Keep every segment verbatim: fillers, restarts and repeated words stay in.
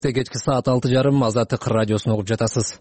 Кечки саат алты жарым Азаттык радиосун угуп жатасыз.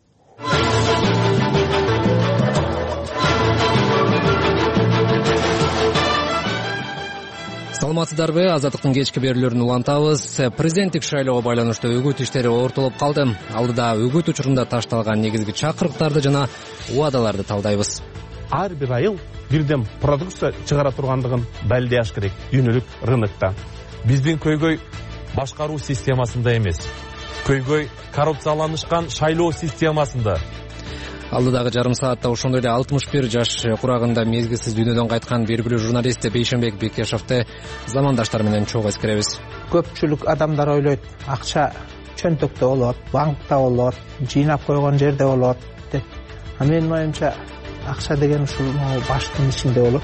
Саламатсыздарбы? Азаттыктын кечки берүүлөрүн улантабыз. Президенттик шайлоого байланыштуу үгүт иштери ортолоп калды. Алдыда үгүт учурунда ташталган негизги чакырыктарды жана убадаларды талдайбыз. Ар бир айыл бирден продукция чыгара тургандыгын далилдеш керек дүйнөлүк рынокто. Биздин көйгөй башкаруу системасында эмес, көйгөй коррупцияланышкан шайлоо системасында. Алдыдагы жарым саатта ошондой эле алтымыш бир жаш курагында мезгилсиз дүйнөдөн кайткан белгилүү журналист Бейшенбек Бекешевди замандаштар менен чогуу эскеребиз. Көпчүлүк адамдар ойлойт, акча чөнтөктө болот, банкта болот, жыйнап койгон жерде болот деп. А менин оюмча акча деген ушул баштын ичинде болот.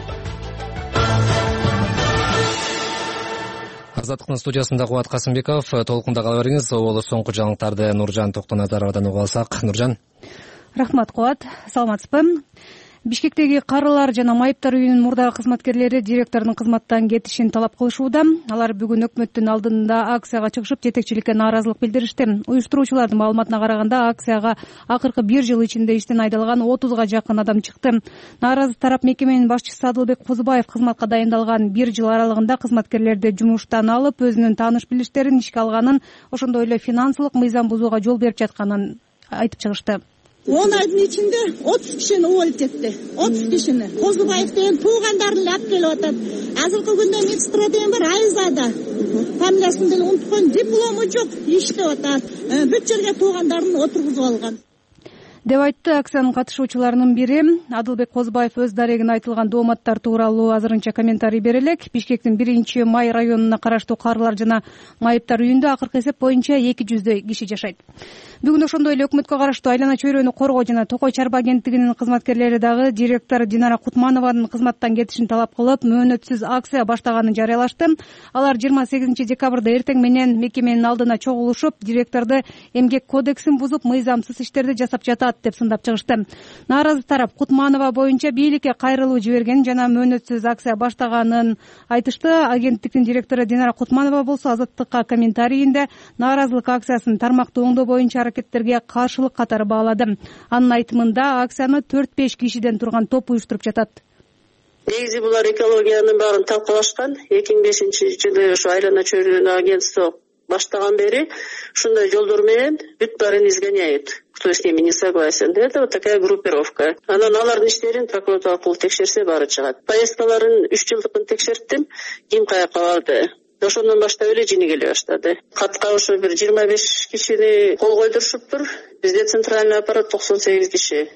Азаттыктын студиясында Кубат Касымбеков, толкунда кала бериңиз. Оболу соңку жаңылыктарды Нуржан Токтоназаровадан угуп алсак. Нуржан. Рахмат, Кубат. Саламатсызбы? Бишкектеги карылар жана майыптар үйүнүн мурдагы кызматкерлери директордун кызматтан кетишин талап кылышууда. Алар бүгүн өкмөттүн алдында акцияга чыгышып, жетекчиликке нааразылык билдиришти. Уюштуруучулардын маалыматына караганда, акцияга акыркы бир жыл ичинде иштен айдалган отузга жакын адам чыкты. Нааразы тарап мекеменин башчысы Адылбек Козубаев кызматка дайындалган бир жыл аралыгында кызматкерлерди жумуштан алып, өзүнүн тааныш билиштерин ишке алганын, ошондой эле финансылык мыйзам бузууга жол берип жатканын айтып чыгышты. он айдын ичинде отуз кишини уволить этти. отуз кишини. Козубаев деген туугандарын алып келип атат. Азыркы күндө медсестра деген бар, Айзада. Фамилиясын деле унутуп койдум. Диплому жок, иштеп атат. Бүт жерге туугандарын отургузуп алган деп айтты акциянын катышуучуларынын бири. Адылбек Козубаев өз дарегине айтылган дооматтар тууралуу азырынча комментарий бере элек. Бишкектин биринчи май районуна караштуу карылар жана майыптар үйүндө акыркы эсеп боюнча эки жүздөй киши жашайт. Бүгүн ошондой эле өкмөткө караштуу айлана чөйрөнү коргоо жана Токой чарба агенттигинин кызматкерлери дагы директор Динара Кутманованын кызматтан кетишин талап кылып, мөөнөтсүз акция баштаганын жарыялашты. Алар жыйырма сегизинчи декабрда эртең менен мекеменин алдына чогулушуп, директорду эмгек кодексин бузуп, мыйзамсыз иштерди жасап жатат деп сындап чыгышты. Нааразы тарап Кутманова боюнча бийликке кайрылуу жибергенин жана мөөнөтсүз акция баштаганын айтышты. Агенттиктин директору Динара Кутманова болсо Азаттыкка комментарийинде нааразылык акциясын тармактуу оңдоо боюнча аракеттерге каршылык катары баалады. Анын айтымында акцияны төрт беш кишиден турган топ уюштуруп жатат. Негизи булар экологиянын баарын талкалашкан. эки миң бешинчи жылы ошо айлана чөйрөнү агентство баштаган бери ушундай жолдор менен бүт баарын изгоняют. Кто с ними не согласен. Это вот такая группировка. Анан алардын иштерин прокуратура аркылуу текшерсе баары чыгат. Поездкаларын үч жылдыкын текшерттим. Ким каяка барды? Ошондон баштап эле жини келе баштады. Катка ошо бир жыйырма беш кишини кол койдурушуптур. Бизде центральный аппарат токсон сегиз киши.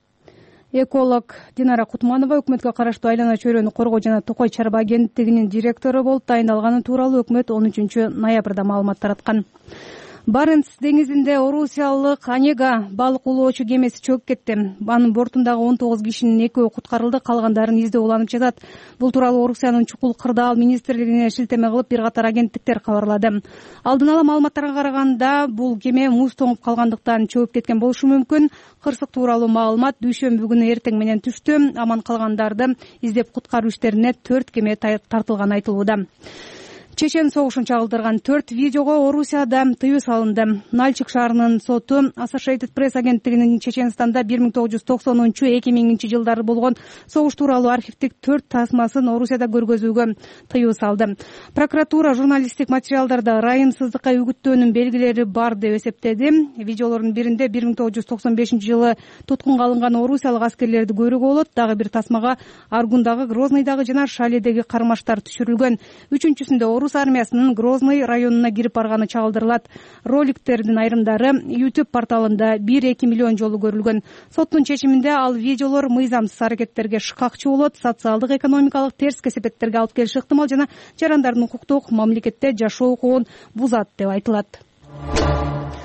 Эколог Динара Кутманова өкмөткө караштуу айлана чөйрөнү коргоо жана Токой чарба агенттигинин директору болуп дайындалганы тууралуу өкмөт он үчүнчү ноябрда маалымат тараткан. Баренц деңизинде орусиялык Онега балык улоочу кемеси чөгүп кетти. Анын бортундагы он тогуз кишинин экөө куткарылды, калгандарын издөө уланып жатат. Бул тууралуу Орусиянын чукул кырдаал министрлигине шилтеме кылып бир катар агенттиктер кабарлады. Алдын ала маалыматтарга караганда, бул кеме муз тоңуп калгандыктан чөгүп кеткен болушу мүмкүн. Кырсык тууралуу маалымат дүйшөмбү күнү эртең менен түштү. Аман калгандарды издеп куткаруу иштерине төрт кеме тартылганы айтылууда. Чечен согушун чагылдырган төрт видеого Орусияда тыюу салынды. Нальчик шаарынын соту Associated Press агенттигинин Чеченстанда бир миң тогуз жүз токсонунчу эки миңинчи жылдары болгон согуш тууралуу архивдик төрт тасмасын Орусияда көргөзүүгө тыюу салды. Прокуратура журналисттик материалдарда райымсыздыкка үгүттөөнүн белгилери бар деп эсептеди. Видеолордун биринде бир миң тогуз жүз токсон бешинчи жылы туткунга алынган орусиялык аскерлерди көрүүгө болот. Дагы бир тасмага Аргундагы, Грознойдагы жана Шаледеги кармаштар түшүрүлгөн. Үчүнчүсүндө армиясынын Грозный районуна кирип барганы чагылдырылат. Роликтердин айрымдары YouTube порталында бир-эки миллион жолу көрүлгөн. Соттун чечиминде ал видеолор мыйзамсыз аракеттерге шыкакчы болот, социалдык экономикалык терс кесепеттерге алып келиши ыктымал жана жарандардын укуктук мамлекетте жашоо укугун бузат деп айтылат.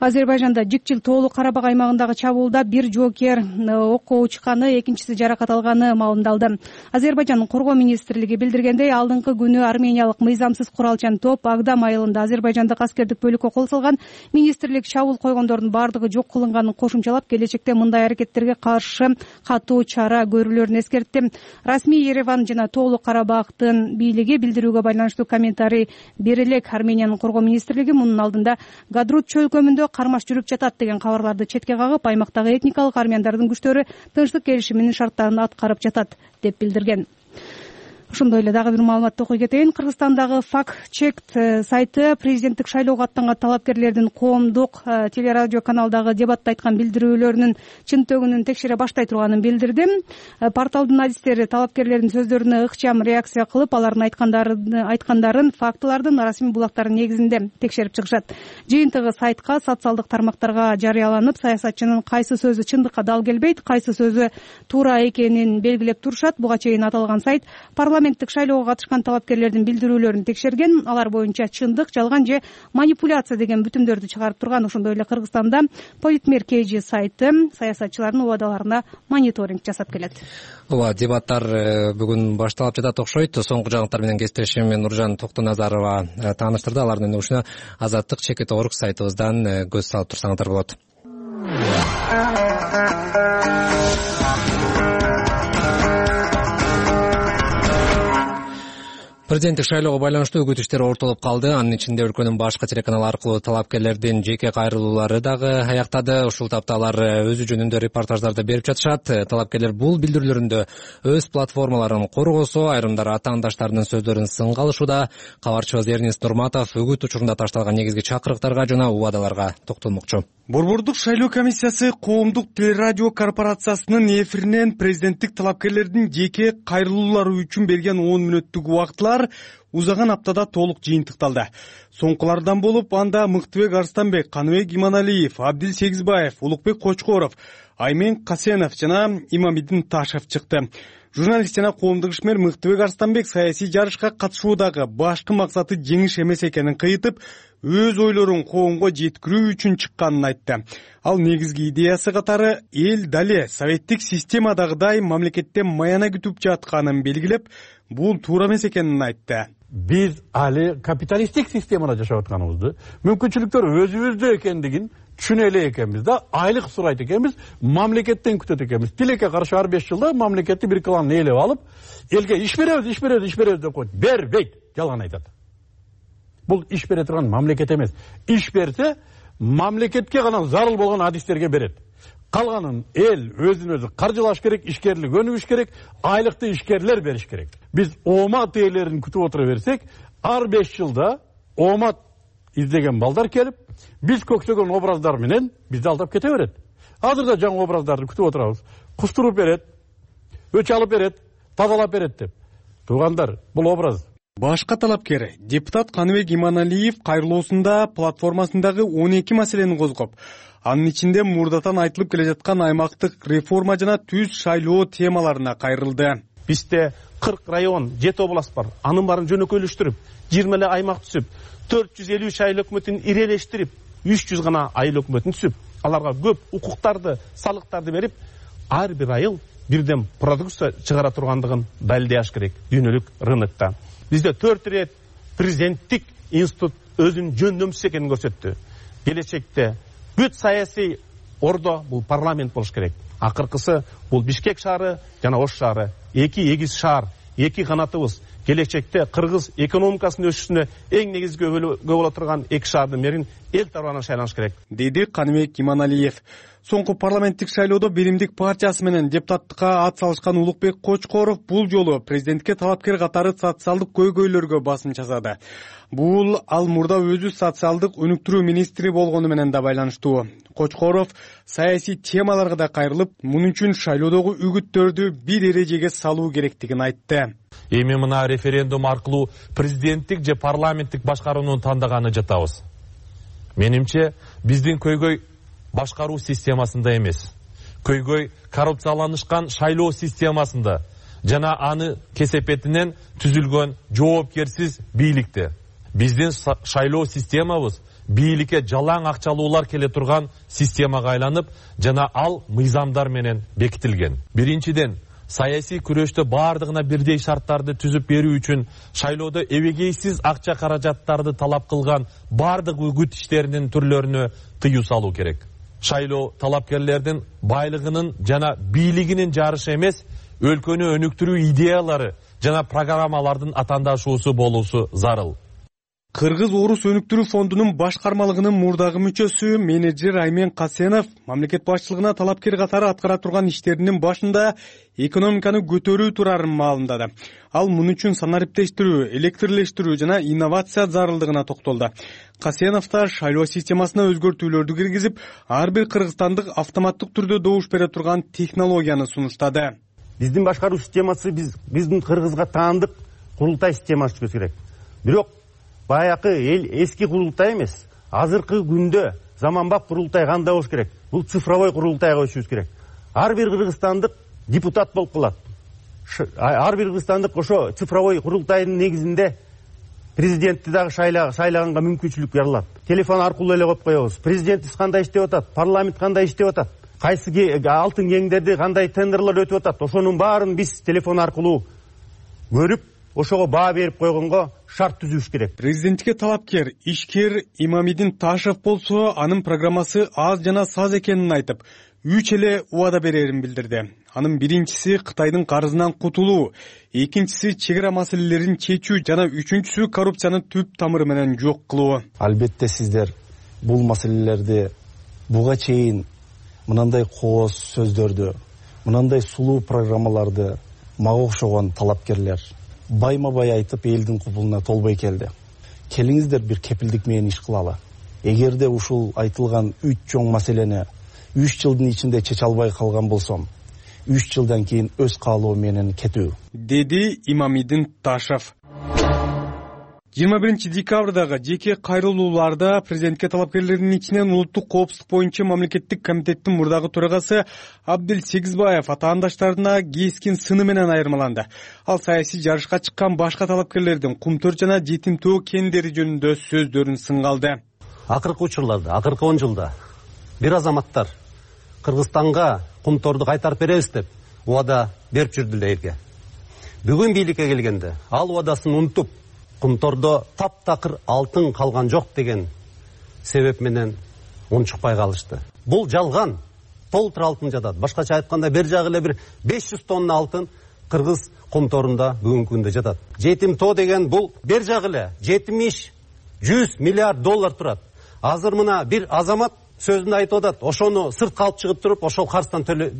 Азербайжанда Жикчил тоолуу Карабак аймагындагы чабуулда бир жоокер окко учканы, экинчиси жаракат алганы маалымдалды. Азербайжандын коргоо министрлиги билдиргендей, алдыңкы күнү армениялык мыйзамсыз куралчан топ Агдам айылында азербайжандык аскердик бөлүккө кол салган. Министрлик чабуул койгондордун бардыгы жок кылынганын кошумчалап, келечекте мындай аракеттерге каршы катуу чара көрүлөрүн эскертти. Расмий Ереван жана тоолуу Карабактын бийлиги билдирүүгө байланыштуу комментарий бере элек. Армениянын коргоо министрлиги мунун алдында Гадрут чөлкөмүндө кармаш жүрүп жатат деген кабарларды четке кагып, аймактагы этникалык армяндардын күчтөрү тынчтык келишиминин шарттарын аткарып жатат деп билдирген. Ошондой эле дагы бир маалыматты окуй кетейин. Кыргызстандагы Факт-чек сайты президенттик шайлоого аттанган талапкерлердин коомдук телерадио каналдагы дебатта айткан билдирүүлөрүнүн чынтөгүнүн текшере баштай турганын билдирди. Порталдын адистери талапкерлердин сөздөрүнө ыкчам реакция кылып, алардын айткандарын айткандарын фактылардын расмий булактары негизинде текшерип чыгышат. Жыйынтыгы сайтка, социалдык тармактарга жарыяланып, саясатчынын кайсы сөзү чындыкка дал келбейт, кайсы сөзү туура экенин белгилеп турушат. Буга чейин аталган сайт парламенттик шайлоого катышкан талапкерлердин билдирүүлөрүн текшерген. Алар боюнча чындык, жалган же манипуляция деген бүтүмдөрдү чыгарып турган. Ошондой эле Кыргызстанда Политмер Кейжи сайты саясатчылардын убадаларына мониторинг жасап келет. Ооба, дебаттар бүгүн башталып жатат окшойт. Соңку жаңылыктар менен кесиптешим Нуржан Токтоназарова тааныштырды. Алардын өкүшүнө Азаттык чекит точка орг сайтыбыздан көз салып турсаңыздар болот. Президенттик шайлоого байланыштуу үгүт иштери ортолуп калды. Анын ичинде өлкөнүн башкы телеканалы аркылуу талапкерлердин жеке кайрылуулары дагы аяктады. Ушул тапта алар өзү жөнүндө репортаждарды берип жатышат. Талапкерлер бул билдирүүлөрүндө өз платформаларын коргосо, айрымдары атаандаштарынын сөздөрүн сынга алышууда. Кабарчыбыз Эрнис Нурматов үгүт учурунда ташталган негизги чакырыктарга жана убадаларга токтолмокчу. Борбордук шайлоо комиссиясы коомдук телерадио корпорациясынын эфиринен президенттик талапкерлердин жеке кайрылуулары үчүн берген он мүнөттүк убактылар узаган аптада толук жыйынтыкталды. Соңкулардан болуп анда Мыктыбек Арстанбек, Каныбек Иманалиев, Абдил Сегизбаев, Улукбек Кочкоров, Аймен Касенов жана Имамидин Ташев чыкты. Журналист жана коомдук ишмер Мыктыбек Арстанбек саясий жарышка катышуудагы башкы максаты жеңиш эмес экенин кыйтып, өз ойлорун коомго жеткирүү үчүн чыкканын айтты. Ал негизги идеясы катары эл дале советтик системадагыдай мамлекеттен маяна күтүп жатканын белгилеп, бул туура эмес экенин айтты. Биз али капиталисттик системада жашап атканыбызды, мүмкүнчүлүктөр өзүбүздө экендигин түшүнө эле экенбиз да, айлык сурайт экенбиз, мамлекеттен күтөт экенбиз. Тилекке каршы ар беш жылда мамлекетти бир кылан ээлеп алып, элге иш беребиз, иш беребиз, иш беребиз деп койт. Бербейт, жалган айтат. Бул иш бере турган мамлекет эмес. Иш берсе, мамлекетке гана зарыл болгон адистерге берет. Калганын эл өзүн өзү каржылаш керек, ишкерлик өнүгүш керек, айлыкты ишкерлер бериш керек. Биз оомат ээлерин күтүп отура берсек, ар беш жылда оомат издеген балдар келип, биз көксөгөн образдар менен бизди алдап кете берет. Азыр да жаңы образдарды күтүп отурабыз. Кустуруп берет, өч алып берет, тазалап берет деп. Туугандар, бул образ. Башка талапкер депутат Каныбек Иманалиев кайрылуусунда платформасындагы он эки маселени козгоп, анын ичинде мурдатан айтылып келе жаткан аймактык реформа жана түз шайлоо темаларына кайрылды. Бизде кырк район, жети област бар. Анын баарын жөнөкөйлөштүрүп, жыйырма эле аймак түзүп, төрт жүз элүү айыл өкмөтүн ирелештирип, үч жүз гана айыл өкмөтүн түзүп, аларга көп укуктарды, салыктарды берип, ар бир айыл бирден продукция чыгара тургандыгын далилдаш керек дүйнөлүк рынокто. Бизде төрт рет президенттик институт өзүнүн жөндөмсүз экенин көрсөттү. Келечекте бүт саясий ордо бул парламент болуш керек. Акыркысы бул Бишкек шаары жана Ош шаары. Эки эгиз шаар, эки канатыбыз. Келечекте кыргыз экономикасынын өсүшүнө эң негизги көбөлө боло турган эки шаардын мерин эл тарабынан шайланыш керек, деди Каныбек Иманалиев. Соңку парламенттик шайлоодо Беримдик партиясы менен депутаттыкка ат салышкан Улукбек Кочкоров бул жолу президентке талапкер катары социалдык көйгөйлөргө басым жасады. Бул ал мурда өзү социалдык өнүктүрүү министри болгону менен да байланыштуу. Кочкоров саясий темаларга да кайрылып, мунун үчүн шайлоодогу үгүттөрдү бир эрежеге салуу керектигин айтты. Эми мына референдум аркылуу президенттик же парламенттик башкарууну тандаганы жатабыз. Менимче, биздин көйгөй башкаруу системасында эмес. Көйгөй коррупцияланышкан шайлоо системасында жана аны кесепетинен түзүлгөн жоопкерсиз бийликте. Биздин шайлоо системабыз бийликке жалаң акчалуулар келе турган системага айланып, жана ал мыйзамдар менен бекитилген. Биринчиден, саясий күрөштө бардыгына бирдей шарттарды түзүп берүү үчүн шайлоодо эбегейсиз акча каражаттарды талап кылган бардык үгүт иштеринин түрлөрүнө тыюу салуу керек. Шайлоо талапкерлердин байлыгынын жана бийлигинин жарышы эмес, өлкөнү өнүктүрүү идеялары жана программалардын атаандашуусу болуусу зарыл. Кыргыз Орус өнүктүрүү фондунун башкармалыгынын мурдагы мүчөсү менеджер Аймен Касенов мамлекет башчылыгына талапкер катары аткара турган иштеринин башында экономиканы көтөрүү турарын маалымдады. Ал мун үчүн санариптештирүү, электрлештирүү жана инновация зарылдыгына токтолду. Касенов да шайлоо системасына өзгөртүүлөрдү киргизип, ар бир кыргызстандык автоматтык түрдө добуш бере турган технологияны сунуштады. Биздин башкаруу системасы биз биздин Кыргызга таандык курултай системасы түзүш керек. Бирок баякы эл эски курултай эмес, азыркы күндө заманбап курултай кандай болуш керек? Бул цифровой курултайга көчүбүз керек. Ар бир кыргызстандык депутат болуп калат. Ар бир кыргызстандык ошо цифровой курултайдын негизинде президентти дагы шайлаганга мүмкүнчүлүк берилат. Телефон аркылуу эле коюп коебуз. Президентибиз кандай иштеп атат? Парламент кандай иштеп атат? Кайсы алтын кеңдерди кандай тендерлер өтүп атат? Ошонун баарын биз телефон аркылуу көрүп, ошого баа берип койгонго шарт түзүш керек. Президентке талапкер ишкер Имамидин Ташев болсо, анын программасы аз жана саз экенин айтып, үч эле убада берерин билдирди. Анын биринчиси Кытайдын карызынан кутулуу, экинчиси чегара маселелерин чечүү жана үчүнчүсү коррупцияны түп тамыры менен жок кылуу. Албетте сиздер бул маселелерди буга чейин мынандай кооз сөздөрдү, мынандай сулуу программаларды мага окшогон талапкерлер байма-бай айтып элдин кубулуна толбой келди. Келиңиздер бир кепилдик менен иш кылалы. Эгерде ушул айтылган үч чоң маселени үч жылдын ичинде чече албай калган болсом, үч жылдан кийин өз каалоо менен кетүү, деди Имамидин Ташев. жыйырма биринчи декабрдагы жеке кайрылууларда президентке талапкерлердин ичинен улуттук коопсуздук боюнча мамлекеттик комитеттин мурдагы төрагасы Абдил Сегизбаев атаандаштарына кескин сыны менен айырмаланды. Ал саясий жарышка чыккан башка талапкерлердин Кумтөр жана Жетим Тоо кендери жөнүндө сөздөрүн сынгалды. Акыркы учурларда, акыркы он жылда бир азаматтар Кыргызстанга Кумторду кайтарып беребиз деп убада берип жүрдү эле элге. Бүгүн бийликке келгенде ал убадасын унутуп, Кумтордо таптакыр алтын калган жок деген себеп менен унчукпай калышты. Бул жалган, толтур алтын жатат. Башкача айтканда бер жагы эле бир беш жүз тонна алтын Кыргыз Кумторунда бүгүнкү күндө жатат. Жетим Тоо деген бул бер жагы эле жетимиш жүз миллиард доллар турат. Азыр мына бир азамат сөзүндө айтып атат, ошону сыртка алып чыгып туруп, ошол карыздан төлө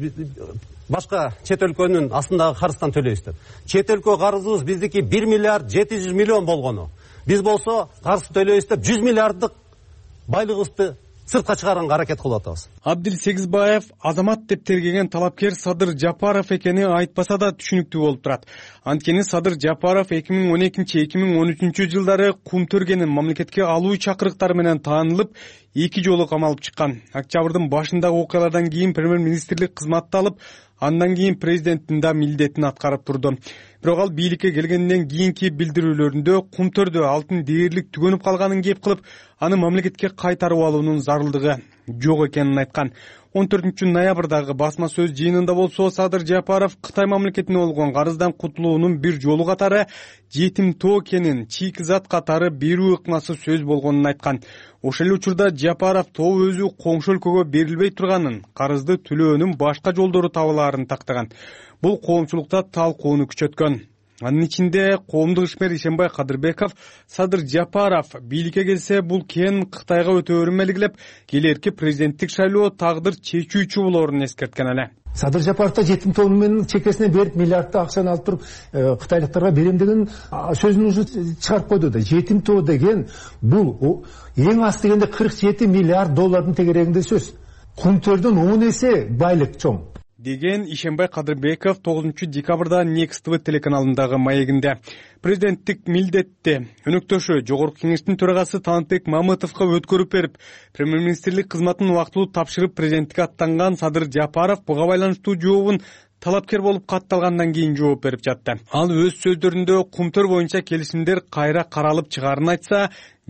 башка чет өлкөнүн астындагы карыздан төлөйбүз деп. Чет өлкө карызыбыз биздики бир миллиард жети жүз миллион болгону. Биз болсо карызды төлөйбүз деп жүз миллиарддык байлыгыбызды сыртка чыгаранга аракет кылып атабыз. Абдил Сегизбаев азамат деп тергеген талапкер Садыр Жапаров экени айтпаса да түшүнүктүү болуп турат. Анткени Садыр Жапаров эки миң он экинчи эки миң он үчүнчү жылдары Кумтөргенин мамлекетке алуу чакырыктары менен таанылып, эки жолу камалып чыккан. Октябрдын башындагы окуялардан кийин премьер-министрлик кызматты алып, андан кийин президенттин да милдетин аткарып турду. Бирок ал бийликке келгенден кийинки билдирүүлөрүндө Кумтөрдө алтын дээрлик түгөнүп калганын кеп кылып, аны мамлекетке кайтарып алуунун зарылдыгы жок экенин айткан. он төртүнчү ноябрдагы басма сөз жыйынында болсо Садыр Жапаров Кытай мамлекетине болгон карыздан кутулуунун бир жолу катары Жетим Тоо кенин чийкизат катары берүү ыкмасы сөз болгонун айткан. Ошол эле учурда Жапаров Тоо өзү коңшу өлкөгө берилбей турганын, карызды төлөөнүн башка жолдору табылаарын тактаган. Бул коомчулукта талкууну күчөткөн. Анын ичинде коомдук ишмер Ишенбай Кадырбеков Садыр Жапаров бийликке келсе бул кен Кытайга өтөөрүн белгилеп, келерки президенттик шайлоо тагдыр чечүүчү болоорун эскерткен эле. Садыр Жапаров да Жетим Тоо менен чекесине берип миллиардтай акчаны алып туруп кытайлыктарга берем деген сөзүн уже чыгарып койду да. Жетим Тоо деген бул эң аз дегенде кырк жети миллиард доллардын тегерегинде сөз. Кумтөрдөн он эсе байлык чоң деген Ишенбай Кадырбеков тогузунчу декабрда Next ти ви телеканалындагы маегинде. Президенттик милдетти өнөктөшү Жогорку кеңештин төрагасы Таанытбек Мамытовго өткөрүп берип, премьер-министрлик кызматын убактылуу тапшырып президенттикке аттанган Садыр Жапаров буга байланыштуу жообун талапкер болуп катталгандан кийин жооп берип жатты. Ал өз сөздөрүндө Кумтөр боюнча келишимдер кайра каралып чыгарын айтса,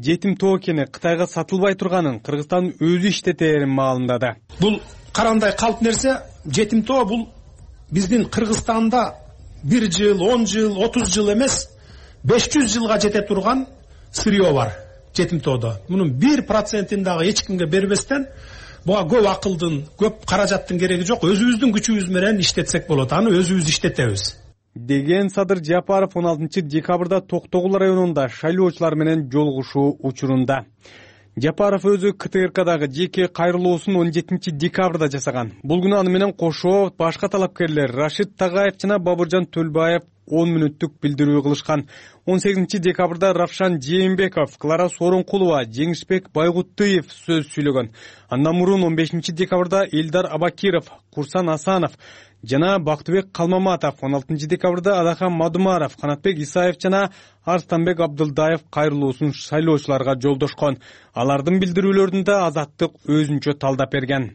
жетим тоо кени Кытайга сатылбай турганын Кыргызстан өзү иштетерин маалымдады. Бул карандай калп нерсе. Жетим тоо бул биздин Кыргызстанда бир жыл, он жыл, отуз жыл эмес, беш жүз жылга жете турган сырье бар жетим тоодо. Мунун бир процентин дагы эч кимге бербестен буга көп акылдын, көп каражаттын кереги жок. Өзүбүздүн күчүбүз менен иштетсек болот. Аны өзүбүз иштетебиз. Деген Садыр Жапаров он алтынчы декабрда Токтогул районунда шайлоочулар менен жолугушуу учурунда. Жапаров өзү К Т Р Кдагы жеке кайрылуусун он жетинчи декабрда жасаган. Бул күнү аны менен кошо башка талапкерлер Рашид Тагаев жана Бабыржан Төлбаев он мүнөттүк билдирүү кылышкан. он сегизинчи декабрда Равшан Жээнбеков, Клара Сооронкулова, Жеңишбек Байгуттыев сөз сүйлөгөн. Андан мурун он бешинчи декабрда Элдар Абакиров, Курсан Асанов жана Бактыбек Калмаматов, он алтынчы декабрда Адахан Мадумаров, Канатбек Исаев жана Арстанбек Абдылдаев кайрылуусун шайлоочуларга жолдошкон. Алардын билдирүүлөрүндө Азаттык өзүнчө талдап берген.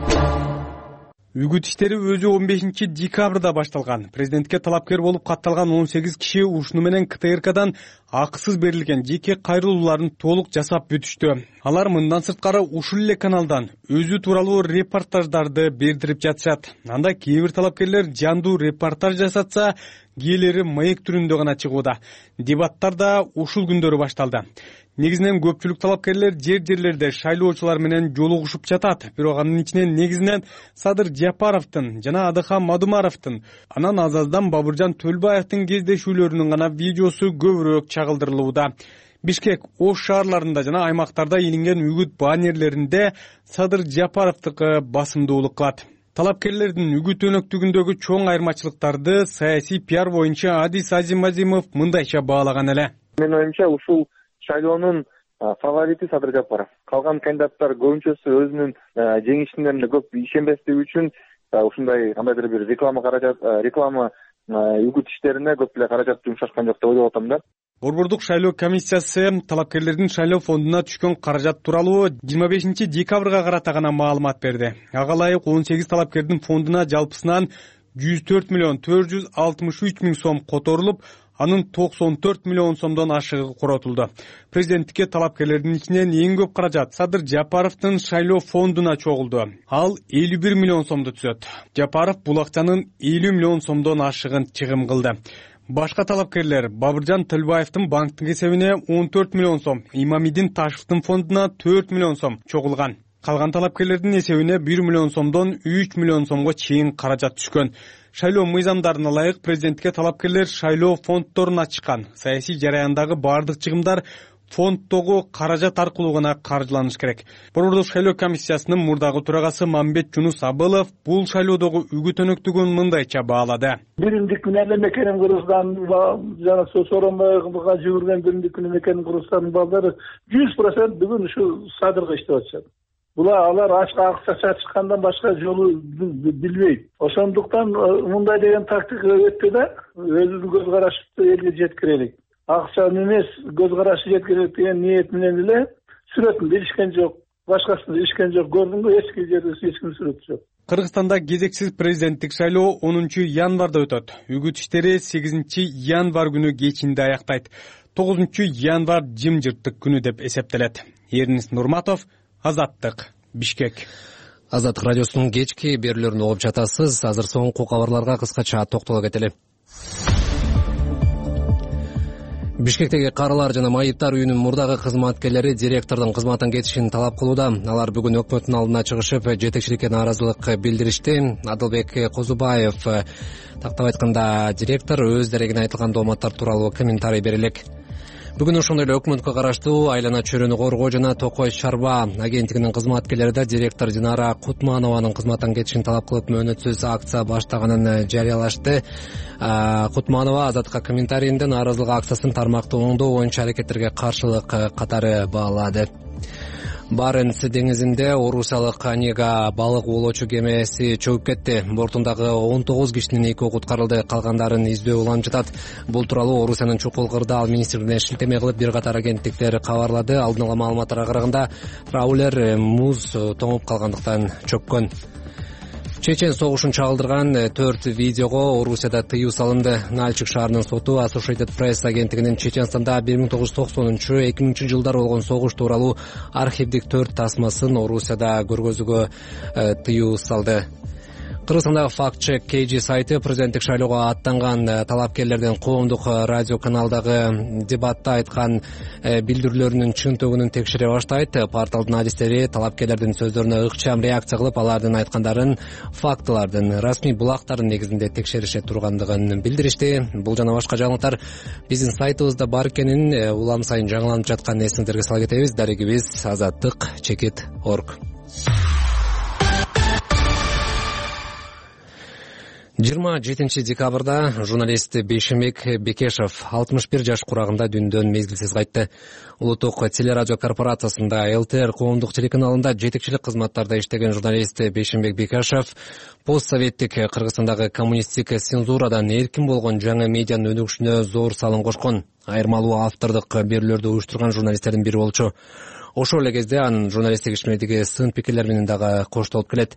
Үгүт иштери өзү он бешинчи декабрда башталган. Президентке талапкер болуп катталган он сегиз киши ушуну менен К Т Р Кдан акысыз берилген жеке кайрылууларын толук жасап бүтүштү. Алар мындан сырткары ушул эле каналдан өзү тууралуу репортаждарды бердирип жатышат. Анда кээ бир талапкерлер жандуу репортаж жасатса, кээделери маек түрүндө гана чыгууда. Дебаттар да ушул күндөрү башталды. Негизинен көпчүлүк талапкерлер жер-жерлерде шайлоочулар менен жолугушуп жатат. Бирок анын ичинен негизинен Садыр Жапаровдун жана Адахан Мадумаровдун, анан азаздан Бабыржан Төлбаевдин кездешүүлөрүнүн гана видеосу көбүрөөк чагылдырылууда. Бишкек, Ош шаарларында жана аймактарда илинген үгүт баннерлеринде Садыр Жапаровдукы басымдуулук кылат. Талапкерлердин үгүт өнөктүгүндөгү чоң айырмачылыктарды саясий пиар боюнча Адис Азимазимов мындайча баалаган эле. Менин оюмча ушул шайлоонун фаворити Садыр Жапаров. Калган кандидаттар көбүнчөсү өзүнүн жеңишине көп ишенбестиги үчүн ушундай кандайдыр бир реклама каражат, реклама үгүт иштерине көп эле каражат жумшашкан жок деп ойлоп атам да. Борбордук шайлоо комиссиясы талапкерлердин шайлоо фондуна түшкөн каражат тууралуу жыйырма бешинчи декабрга карата гана маалымат берди. Ага ылайык он сегиз талапкердин фондуна жалпысынан жүз төрт миллион төрт жүз алтымыш үч миң сом которулуп, анын токсон төрт миллион сомдон ашыгы коротулду. Президенттикке талапкерлердин ичинен эң көп каражат Садыр Жапаровдун шайлоо фондуна чогулду. Ал элүү бир миллион сомду түзөт. Жапаров бул акчанын элүү миллион сомдон ашыгын чыгым кылды. Башка талапкерлер Бабыржан Төлбаевдин банктык эсебине он төрт миллион сом, Имамидин Ташевдин фондуна төрт миллион сом чогулган. Калган талапкерлердин эсебине бир миллион сомдон үч миллион сомго чейин каражат түшкөн. Шайлоо мыйзамдарына ылайык президентке талапкерлер шайлоо фонддорун ачкан. Саясий жараяндагы бардык чыгымдар фонддогу каражат аркылуу гана каржыланыш керек. Борбордук шайлоо комиссиясынын мурдагы төрагасы Мамбет Жунус Абылов бул шайлоодогу үгүт өнөктүгүн мындайча баалады. Бириндик менен эле мекенин Кыргызстан жана Сооронбайга жүгүргөн бириндик мекенин Кыргызстандын балдары жүз процент бүгүн ушу Садырга иштеп атышат. Булар алар ашка акча чачкандан башка жолу билбейт. Ошондуктан мындай деген тактика өттү да, өзүнүн көз карашты элге жеткирелик. Акча эмес, көз карашы жеткирелик деген ниет менен эле сүрөтүн беришкен жок, башкасын беришкен жок. Көрдүңбү, эски жерде эч ким сүрөтү жок. Кыргызстанда кезексиз президенттик шайлоо онунчу январда өтөт. Үгүт иштери сегизинчи январ күнү кечинде аяктайт. тогузунчу январ жымжырттык күнү деп эсептелет. Эрнис Нурматов, Азаттык, Бишкек. Азаттык радиосунун кечки берүүлөрүн угуп жатасыз. Азыр соңку кабарларга кыскача токтоло кетели. Бишкектеги карылар жана майыптар үйүнүн мурдагы кызматкерлери директордун кызматтан кетишин талап кылууда. Алар бүгүн өкмөттүн алдына чыгышып, жетекчиликке нааразылык билдиришти. Адылбек Козубаев, тактап айтканда, директор өз дерегине айтылган дооматтар тууралуу комментарий бере элек. Бүгүн ошондой эле өкмөткө караштуу Айлана чөйрөнү коргоо жана Токой Шарба агенттигинин кызматкерлери да директор Динара Кутманованын кызматтан кетишин талап кылып мөөнөтсүз акция баштаганын жарыялашты. Кутманова Азаттыкка комментарийинде нааразылык акциясын тармактуу оңдоо боюнча аракеттерге каршылык катары баалады. Баренц деңизинде орусиялык Онега балык оолоочу кемеси чөгүп кетти. Бортундагы он тогуз кишинин экөө куткарылды, калгандарын издөө уланып жатат. Бул тууралуу Орусиянын чукул кырдаал министрлигине шилтеме кылып бир катар агенттиктер кабарлады. Алдын ала маалыматтарга караганда траулер муз тоңуп калгандыктан чөккөн. Чечен согушун чагылдырган төрт видеого Орусияда тыюу салынды. Нальчик шаарынын соту Associated Press агенттигинин Чеченстанда бир миң тогуз жүз токсонунчу эки миңинчи жылдары болгон согуш тууралуу архивдик төрт тасмасын Орусияда көргөзүүгө тыюу салды. Кыргызстандагы факт-чек кей джи сайты президенттик шайлоого аттанган талапкерлердин коомдук радио каналдагы дебатта айткан билдирүүлөрүнүн чынтөгүнүн текшере баштайт. Порталдын адистери талапкерлердин сөздөрүнө ыкчам реакция кылып, алардын айткандарын фактылардын, расмий булактардын негизинде текшерише тургандыгын билдиришти. Бул жана башка жаңылыктар биздин сайтыбызда бар экенин, улам сайын жаңыланып жатканын эсиңиздерге сала кетебиз. Дарегибиз азаттык чекит точка орг. жыйырма жетинчи декабрда журналист Бейшенбек Бекешев алтымыш бир жаш курагында дүндөн мезгилсиз кайтты. Улуттук телерадио корпорациясында эл тэ эр коомдук телеканалында жетекчилик кызматтарда иштеген журналист Бейшенбек Бекешев постсоветтик Кыргызстандагы коммунисттик цензурадан эркин болгон жаңы медианын өнүгүшүнө зор салым кошкон. Айырмалуу автордук берүүлөрдү уюштурган журналисттердин бири болчу. Ошол эле кезде анын журналисттик ишмердиги сын пикирлер менен дагы коштолуп келет.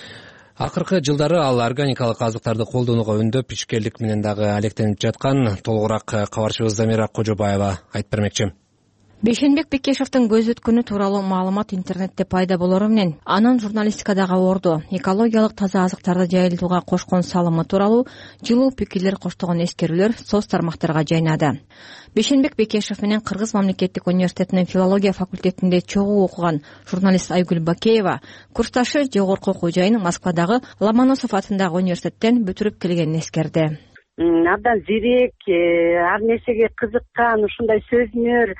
Акыркы жылдары ал органикалык азыктарды колдонууга үндөп, ишкерлик менен дагы алектенип жаткан. Толугураак кабарчыбыз Замира Кожобаева айтып бермекчи. Бейшенбек Бекешевдин көз өткөнү тууралуу маалымат интернетте пайда болору менен анын журналистикадагы орду, экологиялык таза азыктарды жайылтууга кошкон салымы тууралуу жылуу пикирлер коштогон эскерүүлөр соц тармактарга жайнады. Бейшенбек Бекешев менен Кыргыз мамлекеттик университетинин филология факультетинде чогуу окуган журналист Айгүл Бакеева курсташы жогорку окуу жайын Москвадагы Ломоносов атындагы университеттен бүтүрүп келгенин эскерди. Абдан зерек, ар нерсеге кызыккан, ушундай сөзмөр,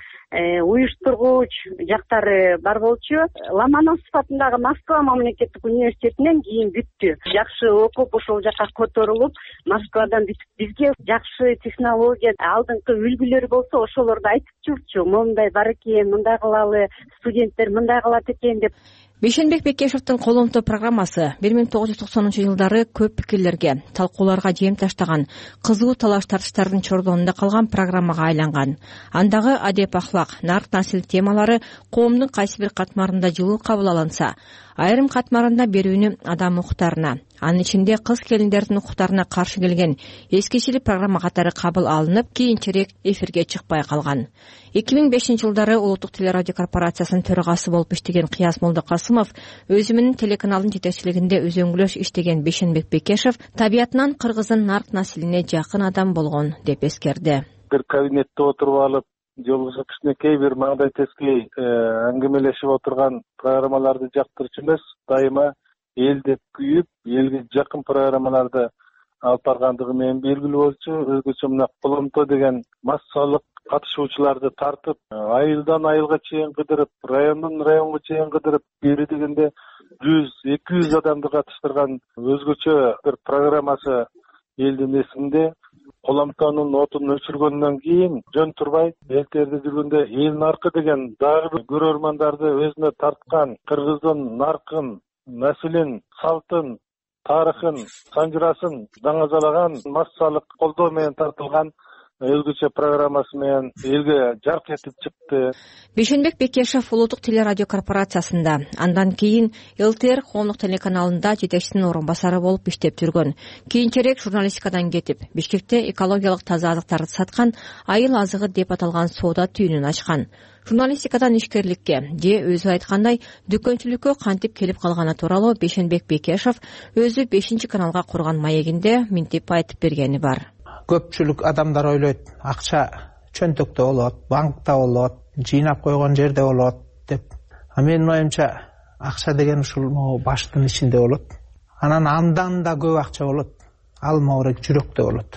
уюштургуч жактары бар болчу. Ломоносов атындагы Москва мамлекеттик университетинен кийин бүттү. Жакшы окуп, ошол жака которулуп, Москвадан бүтүп бизге жакшы технология, алдыңкы үлгүлөр болсо ошолорду айтып жүрчү. Мондай бар экен, мындай кылалы, студенттер мындай кылат экен деп. Бейшенбек Бекешевдин коломто программасы бир миң тогуз жүз токсонунчу жылдары көп пикирлерге, талкууларга жем таштаган, кызуу талаш тартыштардын чордонунда калган программага айланган. Андагы адеп ахлак, нарк насил темалары коомдун кайсы бир катмарында жылуу кабыл алынса, айрым катмарында берүүнү адам укуктарына, анын ичинде кыз келиндердин укуктарына каршы келген эскичили программа катары кабыл алынып, кийинчерээк эфирге чыкпай калган. эки миң бешинчи жылдары Улуттук телерадио корпорациясынын төрагасы болуп иштеген Кыяз Молдокасымов өзү менен телеканалдын жетекчилигинде өзөңгүлөш иштеген Бейшенбек Бекешев табиятынан кыргыздын нарк насилине жакын адам болгон деп эскерди. Бир кабинетте отуруп алып, жолугушуп кичинекей бир маңдай тескей аңгемелешип отурган программаларды жактырчу эмес, дайыма эл деп күйүп, элге жакын программаларды алып баргандыгы менен белгилүү болчу. Өзгөчө мына коломто деген массалык катышуучуларды тартып, айылдан айылга чейин кыдырып, райондон районго чейин кыдырып, бери дегенде жүз эки жүз адамды катыштырган өзгөчө бир программасы элдин эсинде. Коломтонун отун өчүргөндөн кийин жөн турбай эл тэ эрде жүргөндө эл наркы деген дагы бир көрөрмандарды өзүнө тарткан, кыргыздын наркын, населин, салтын, тарыхын, санжырасын даңазалаган, массалык колдоо менен тартылган өзгөчө программасы менен элге жарк этип чыкты. Бейшенбек Бекешев Улуттук телерадио корпорациясында, андан кийин эл тэ эр коомдук телеканалында жетекчисинин орун басары болуп иштеп жүргөн. Кийинчерээк журналистикадан кетип, Бишкекте экологиялык таза азыктарды саткан Айыл азыгы деп аталган соода түйүнүн ачкан. Журналистикадан ишкерликке, же өзү айткандай дүкөнчүлүккө кантип келип калганы тууралуу Бейшенбек Бекешев өзү бешинчи каналга курган маегинде минтип айтып бергени бар. Көпчүлүк адамдар ойлойт, акча чөнтөктө болот, банкта болот, жыйнап койгон жерде болот деп. А менин оюмча акча деген ушул баштын ичинде болот. Анан андан да көп акча болот. Ал моорек жүрөктө болот.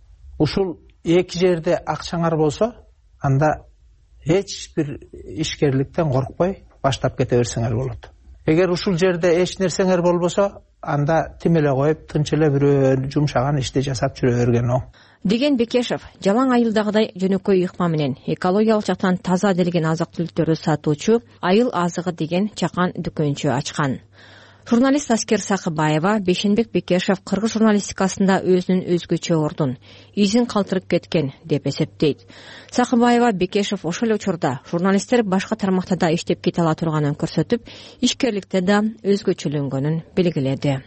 Ушул эки жерде акчаңар болсо, анда эч бир ишкерликтен коркпой баштап кете берсеңер болот. Эгер ушул жерде эч нерсеңер болбосо, анда тим эле коюп, тынч эле бирөө жумшаган ишти жасап жүрө берген оң. Деген Бекешев жалаң айылдагыдай жөнөкөй ыкма менен экологиялык жактан таза делген азык-түлүктөрдү сатуучу Айыл азыгы деген чакан дүкөнчү ачкан. Журналист Аскер Сакыбаева Бейшенбек Бекешев кыргыз журналистикасында өзүнүн өзгөчө ордун, изин калтырып кеткен деп эсептейт. Сакыбаева Бекешев ошол учурда журналисттер башка тармактарда иштеп кете ала турганын көрсөтүп, ишкерликте да өзгөчөлөнгөнүн белгиледи.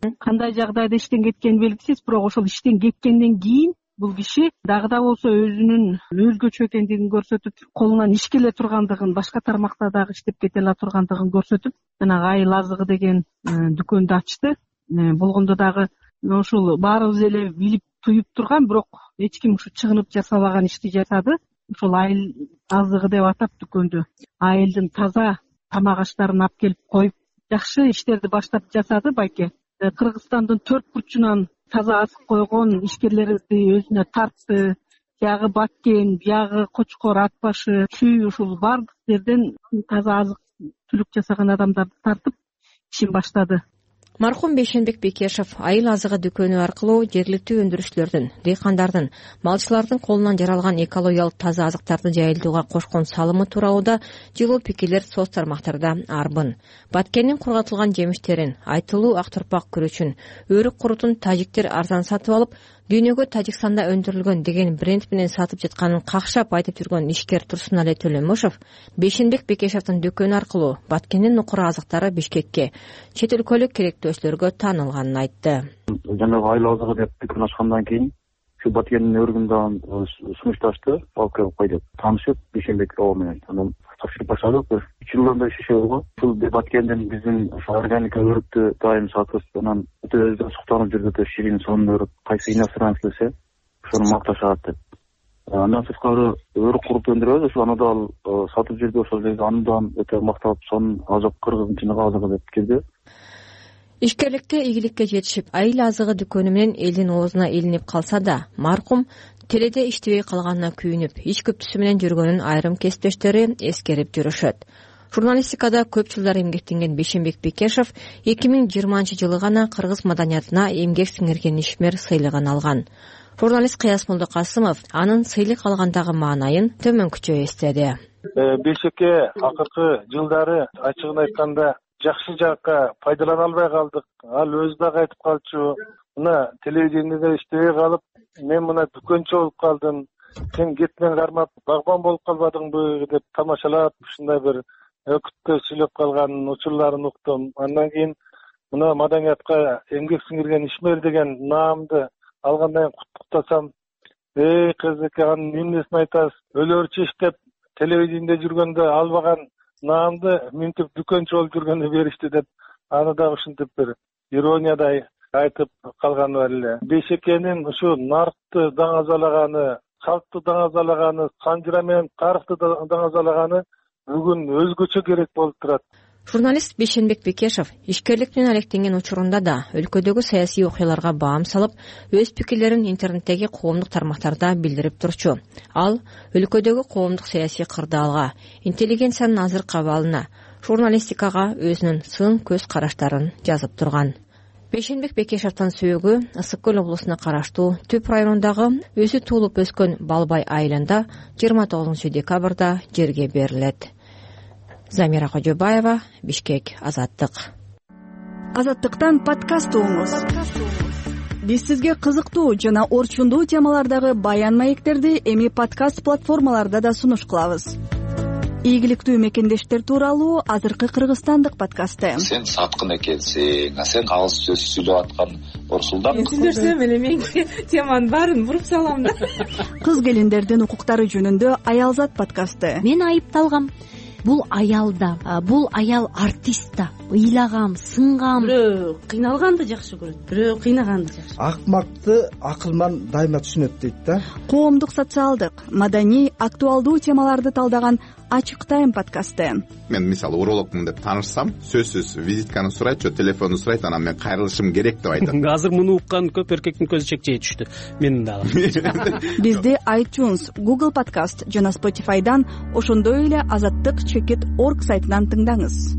кандай жагдайда иштен кеткени белгисиз, бирок ошол иштен кеткенден кийин бул киши дагы да болсо өзүнүн өзгөчө экендигин көрсөтүп, колунан иш келе тургандыгын, башка тармакта дагы иштеп кете ала тургандыгын көрсөтүп, жанагы айыл азыгы деген дүкөндү ачты. Болгондо дагы ушул баарыбыз эле билип туюп турган, бирок эч ким ушу чыгынып жасабаган ишти жасады. Ушул айыл азыгы деп атап дүкөндү айылдын таза тамак аштарын алып келип коюп, жакшы иштерди баштап жасады байке. Кыргызстандын төрт бурчунан таза азык койгон ишкерлерди өзүнө тартты. Тиягы Баткен, биягы Кочкор, Ат башы, Чүй, ушул бардык жерден таза азык түлүк жасаган адамдарды тартып ишин баштады. Мархум Бейшенбек Бекешев айыл азыгы дүкөнү аркылуу жергиликтүү өндүрүшчүлөрдүн, дыйкандардын, малчылардын колунан жаралган экологиялык таза азыктарды жайылтууга кошкон салымы тууралуу да жылуу пикирлер соц тармактарда арбын. Баткендин кургатылган жемиштерин, айтылуу ак турпак күрөчүн, өрүк курутун тажиктер арзан сатып алып, дүйнөгө Тажикстанда өндүрүлгөн деген бренд менен сатып жатканын какшап айтып жүргөн ишкер Турсунали Төлөмөшев Бейшенбек Бекешевдин дүкөнү аркылуу Баткендин нукура азыктары Бишкекке, чет өлкөлүк керектөөчүлөргө таанылганын айтты. Жанагы айыл азыгы деп дүкөн ачкандан кийин ушу Баткендин өрүгүндөн сунушташты, алып келип кой деп таанышып, Бейшенбек оо менен анан тапшырып баштадык. Бир үч жылдан бери иши болгон. Ушул Баткендин биздин органика өрүктү дайым сатып, анан өтө өзүнө суктанып жүрдү, өтө ширин сонун өрүк, кайсы иностранец келсе, ошону макташат деп. Андан сырткары өрүк куруп өндүрөбүз, ошо аны да сатып жүрдү, ошол жерде андан өтө макталып, сонун азык Кыргыздын азыгы деп келди. Ишкерликте ийгиликке жетишип, айыл азыгы дүкөнү менен элдин оозуна илинип калса да, маркум теледе иштебей калганына күйүнүп, ич күптүсү менен жүргөнүн айрым кесиптештери эскерип жүрүшөт. Журналистикада көп жылдар эмгектенген Бейшенбек Бекешев эки миң жыйырманчы жылы гана кыргыз маданиятына эмгек сиңирген ишмер сыйлыгын алган. Журналист Кыяс Молдокасымов анын сыйлык алгандагы маанайын төмөнкүчө эстеди. Бейшекке акыркы жылдары ачыгын айтканда жакшы жакка пайдалана албай калдык. Ал өзү дагы айтып калчу, мына телевидениеде иштебей калып, мен мына дүкөнчү болуп калдым. Сен кетмен кармап багбан болуп калбадыңбы деп тамашалап, ушундай бир өкүттө сүйлөп калган учурларын уктум. Андан кийин мына маданиятка эмгек сиңирген ишмер деген наамды алгандан кийин куттуктасам, эй кызыке, анын эмнесин айтасыз? Өлөрчү иштеп телевидениеде жүргөндө албаган наамды минтип дүкөнчү болуп жүргөндө беришти деп, аны дагы ушинтип бир ирониядай айтып калганы бар эле. Бейшекенин ушу наркты даңазалаганы, калкты даңазалаганы, санжыра менен тарыхты даңазалаганы бүгүн өзгөчө керек болуп турат. Журналист Бейшенбек Бекешев ишкерлик менен алектенген учурунда да өлкөдөгү саясий окуяларга баам салып, өз пикирлерин интернеттеги коомдук тармактарда билдирип турчу. Ал өлкөдөгү коомдук саясий кырдаалга, интеллигенциянын азыркы абалына, журналистикага өзүнүн сын көз караштарын жазып турган. Бейшенбек Бекешевдин сөөгү Ысык көл облусуна караштуу Түп районундагы өзү туулуп өскөн Балбай айылында жыйырма тогузунчу декабрда жерге берилет. Замира Кожобаева, Бишкек, Азаттык. Азаттыктан подкаст угуңуз. Биз сизге кызыктуу жана орчундуу темалардагы баян маектерди эми подкаст платформаларда да сунуш кылабыз. Ийгиликтүү мекендештер тууралуу азыркы кыргызстандык подкасты. Сен саткын экенсиң, а сен алыс сөз сүйлөп аткан Орсулдан. Сүйлөсөм эле мен теманын баарын буруп салам да. Кыз келиндердин укуктары жөнүндө Аялзат подкасты. Мен айыпталгам. Бул аялда, бул аял артист да. Ыйлагам, сынгам. Бирөө кыйналганды жакшы көрөт, бирөө кыйнаганды жакшы. Акмакты акылман дайыма түшүнөт дейт да. Коомдук социалдык, маданий, актуалдуу темаларды талдаган Ачык тайм подкасты. Мен мисалы урологмун деп таанышсам, сөзсүз визитканы сурайт, же телефонду сурайт, анан мен кайрылышым керек деп айтат. Азыр муну уккан көп эркектин көзү чекчей түштү. Менин дагы. Бизди iTunes, Google Podcast жана Spotify'дан, ошондой эле азаттык чекит точка орг сайтынан тыңдаңыз.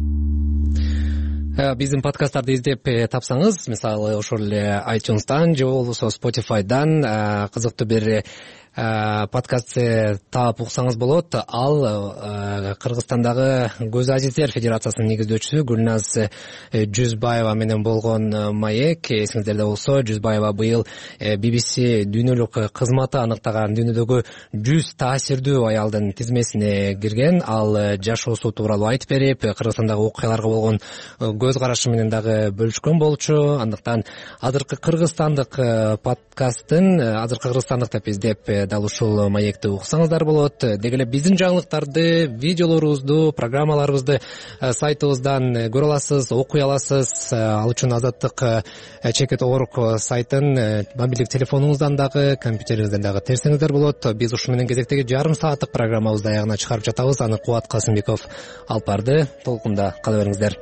Биздин подкасттарды издеп тапсаңыз, мисалы ошол эле iTunes'тан же болбосо Spotify'дан кызыктуу бир подкастты таап уксаңыз болот. Ал Кыргызстандагы Көз Азиздер Федерациясынын негиздөөчүсү Гүлназ Жүзбаева менен болгон маек. Эсиңиздерде болсо, Жүзбаева быйыл би би си дүйнөлүк кызматы аныктаган дүйнөдөгү жүз таасирдүү аялдын тизмесине кирген. Ал жашоосу тууралуу айтып берип, Кыргызстандагы окуяларга болгон көз карашы менен дагы бөлүшкөн болчу. Андыктан азыркы кыргызстандык подкасттын, азыркы кыргызстандык деп издеп дал ушул маекти уксаңыздар болот. Деги эле биздин жаңылыктарды, видеолорубузду, программаларыбызды сайтыбыздан көрө аласыз, окуй аласыз. Ал үчүн Азаттык чекит орг сайтын мобилдик телефонуңуздан дагы, компьютериңизден дагы терсеңиздер болот. Биз ушу менен кезектеги жарым сааттык программабызды аягына чыгарып жатабыз. Аны Кубат Касымбеков алып барды. Толкунда кала бериңиздер.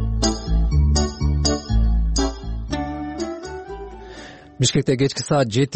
Бишкекте кечки саат жети